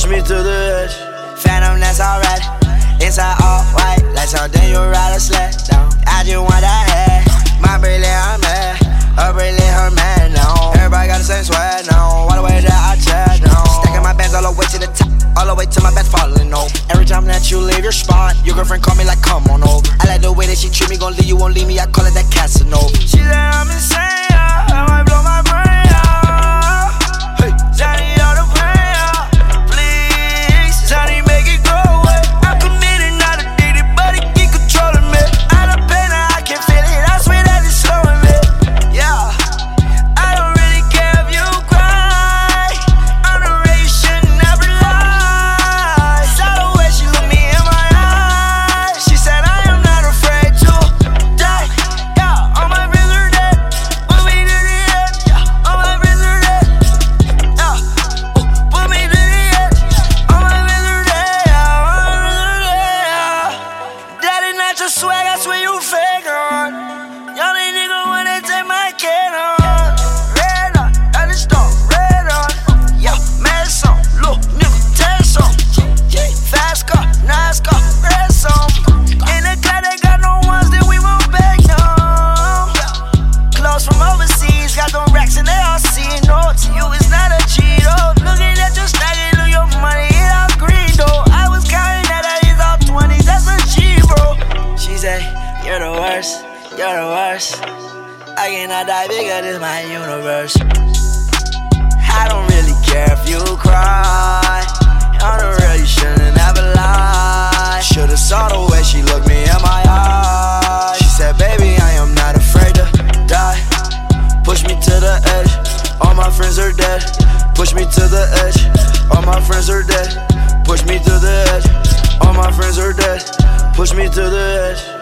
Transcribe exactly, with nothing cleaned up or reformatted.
me to the edge. Phantom, that's alright. Inside all white, like something you ride a sled down. I just want that head. My brilliant, I'm mad. Her brilliant, her man, no. Everybody got the same swag, no. All the way that I chat, no. Stacking my bands all the way to the top, all the way to my bed falling over. Every time that you leave your spot, your girlfriend call me like, come on over. I like the way that she treat me, gon' leave you, won't leave me. I call it that Casanova. She said I'm insane, yeah. I might blow my brain, yeah. Hey, Johnny, all the pain, yeah. Please, Johnny, make it go away. I'm committed, not addicted, but it keep controlling me. Out of pain, I can feel it. I swear that it's slowing me. Yeah, I don't really care if you cry. I'm the way you should never lie. Saw the way she looked me in my eyes. She said I am not afraid to die. Yeah, all my friends are dead. Put me to the edge. Yeah, all my friends are dead. Yeah, put me to the edge. All my friends are dead. Yeah, all my friends are dead. Yeah. That is not your swag, I swear you fake on. Y'all ain't nigga wanna take my kid on. Red on, that is stone, red on. Yeah, mad song, look, nigga, test on. Fast car, nice car, red song. In the car, they got no ones, then we won't beg them. Clothes from overseas, got them racks and they all see. No, to you it's not a Cheeto. Looking at your stacking, look your money, it all green though. I was counting that I is all twenties, that's a G, bro. She say, you're the worst, you're the worst. I cannot die bigger, this my universe. I don't really care if you cry. On the real, you shouldn't ever lie. Should've saw the way she looked me in my eyes. She said, baby, I am not afraid to die. Push me to the edge, all my friends are dead. Push me to the edge, all my friends are dead. Push me to the edge, all my friends are dead. Push me to the edge.